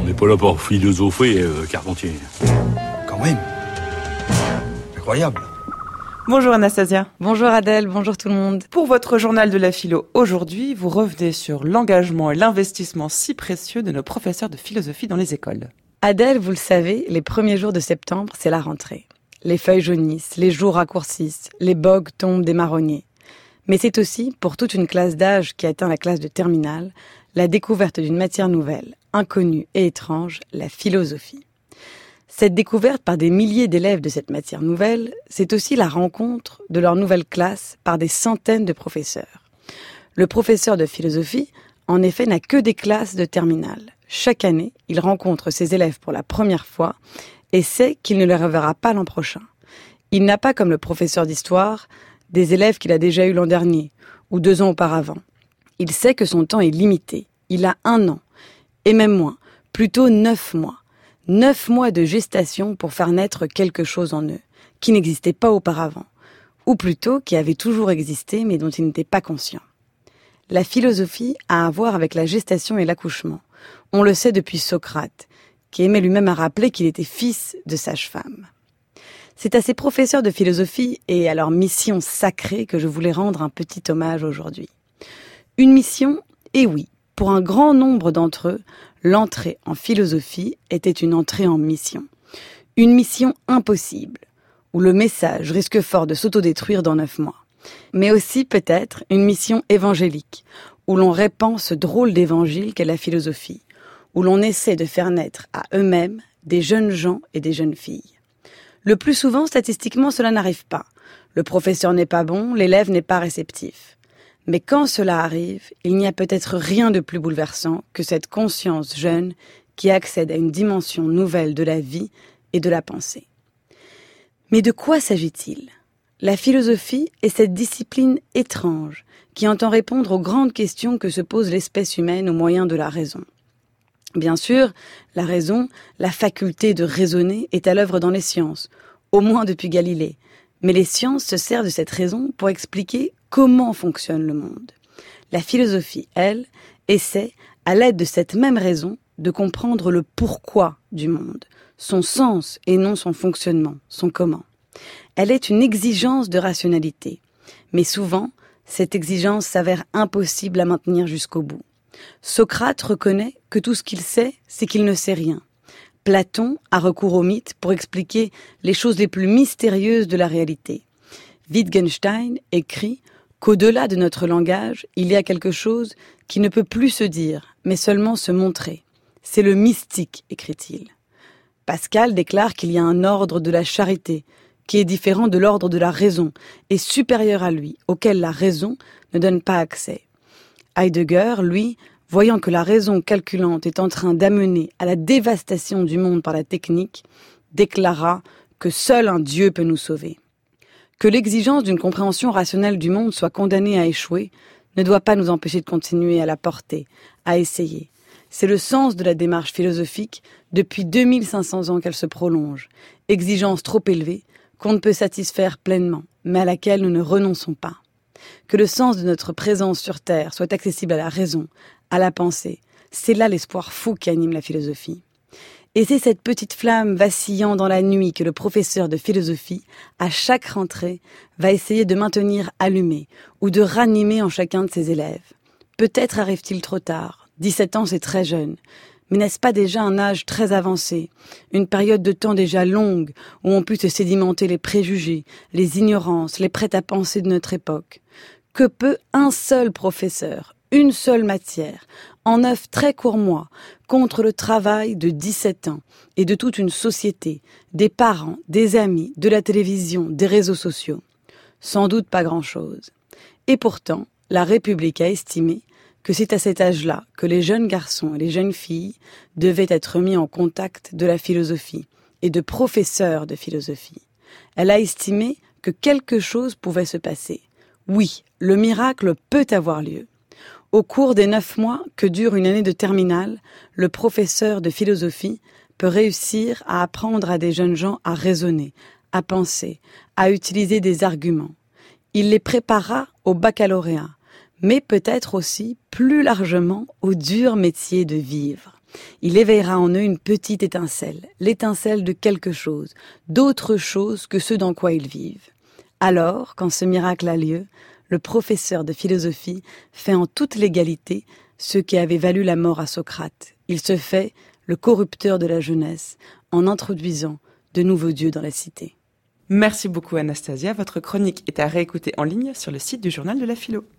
n'est pas là pour philosopher, Carpentier. Quand même. Incroyable. Bonjour Anastasia. Bonjour Adèle, bonjour tout le monde. Pour votre journal de la philo aujourd'hui, vous revenez sur l'engagement et l'investissement si précieux de nos professeurs de philosophie dans les écoles. Adèle, vous le savez, les premiers jours de septembre, c'est la rentrée. Les feuilles jaunissent, les jours raccourcissent, les bogues tombent des marronniers. Mais c'est aussi, pour toute une classe d'âge qui atteint la classe de terminale, la découverte d'une matière nouvelle, inconnue et étrange, la philosophie. Cette découverte par des milliers d'élèves de cette matière nouvelle, c'est aussi la rencontre de leur nouvelle classe par des centaines de professeurs. Le professeur de philosophie, en effet, n'a que des classes de terminale. Chaque année, il rencontre ses élèves pour la première fois et sait qu'il ne les reverra pas l'an prochain. Il n'a pas, comme le professeur d'histoire, des élèves qu'il a déjà eus l'an dernier ou 2 ans auparavant. Il sait que son temps est limité. Il a 1 an, et même moins, plutôt 9 mois. 9 mois de gestation pour faire naître quelque chose en eux, qui n'existait pas auparavant, ou plutôt qui avait toujours existé mais dont ils n'étaient pas conscients. La philosophie a à voir avec la gestation et l'accouchement. On le sait depuis Socrate, qui aimait lui-même à rappeler qu'il était fils de sage-femme. C'est à ces professeurs de philosophie et à leur mission sacrée que je voulais rendre un petit hommage aujourd'hui. Une mission, et oui, pour un grand nombre d'entre eux, l'entrée en philosophie était une entrée en mission. Une mission impossible, où le message risque fort de s'autodétruire dans 9 mois. Mais aussi peut-être une mission évangélique, où l'on répand ce drôle d'évangile qu'est la philosophie, où l'on essaie de faire naître à eux-mêmes des jeunes gens et des jeunes filles. Le plus souvent, statistiquement, cela n'arrive pas. Le professeur n'est pas bon, l'élève n'est pas réceptif. Mais quand cela arrive, il n'y a peut-être rien de plus bouleversant que cette conscience jeune qui accède à une dimension nouvelle de la vie et de la pensée. Mais de quoi s'agit-il ? La philosophie est cette discipline étrange qui entend répondre aux grandes questions que se pose l'espèce humaine au moyen de la raison. Bien sûr, la raison, la faculté de raisonner, est à l'œuvre dans les sciences, au moins depuis Galilée. Mais les sciences se servent de cette raison pour expliquer comment fonctionne le monde. La philosophie, elle, essaie, à l'aide de cette même raison, de comprendre le pourquoi du monde, son sens et non son fonctionnement, son comment. Elle est une exigence de rationalité, mais souvent, cette exigence s'avère impossible à maintenir jusqu'au bout. Socrate reconnaît que tout ce qu'il sait, c'est qu'il ne sait rien. Platon a recours au mythe pour expliquer les choses les plus mystérieuses de la réalité. Wittgenstein écrit qu'au-delà de notre langage, il y a quelque chose qui ne peut plus se dire, mais seulement se montrer. C'est le mystique, écrit-il. Pascal déclare qu'il y a un ordre de la charité, qui est différent de l'ordre de la raison, et supérieur à lui, auquel la raison ne donne pas accès. Heidegger, lui, voyant que la raison calculante est en train d'amener à la dévastation du monde par la technique, déclara que seul un Dieu peut nous sauver. Que l'exigence d'une compréhension rationnelle du monde soit condamnée à échouer ne doit pas nous empêcher de continuer à la porter, à essayer. C'est le sens de la démarche philosophique depuis 2500 ans qu'elle se prolonge. Exigence trop élevée qu'on ne peut satisfaire pleinement, mais à laquelle nous ne renonçons pas. Que le sens de notre présence sur Terre soit accessible à la raison, à la pensée, c'est là l'espoir fou qui anime la philosophie. Et c'est cette petite flamme vacillant dans la nuit que le professeur de philosophie, à chaque rentrée, va essayer de maintenir allumée ou de ranimer en chacun de ses élèves. Peut-être arrive-t-il trop tard, 17 ans c'est très jeune, mais n'est-ce pas déjà un âge très avancé, une période de temps déjà longue où on peut se sédimenter les préjugés, les ignorances, les prêts-à-penser de notre époque? Que peut un seul professeur, une seule matière, en 9 très courts mois, contre le travail de 17 ans et de toute une société, des parents, des amis, de la télévision, des réseaux sociaux? Sans doute pas grand-chose. Et pourtant, la République a estimé que c'est à cet âge-là que les jeunes garçons et les jeunes filles devaient être mis en contact de la philosophie et de professeurs de philosophie. Elle a estimé que quelque chose pouvait se passer. Oui, le miracle peut avoir lieu. Au cours des 9 mois que dure une année de terminale, le professeur de philosophie peut réussir à apprendre à des jeunes gens à raisonner, à penser, à utiliser des arguments. Il les préparera au baccalauréat, mais peut-être aussi plus largement au dur métier de vivre. Il éveillera en eux une petite étincelle, l'étincelle de quelque chose, d'autre chose que ce dans quoi ils vivent. Alors, quand ce miracle a lieu, le professeur de philosophie fait en toute légalité ce qui avait valu la mort à Socrate. Il se fait le corrupteur de la jeunesse en introduisant de nouveaux dieux dans la cité. Merci beaucoup Anastasia, votre chronique est à réécouter en ligne sur le site du Journal de la Philo.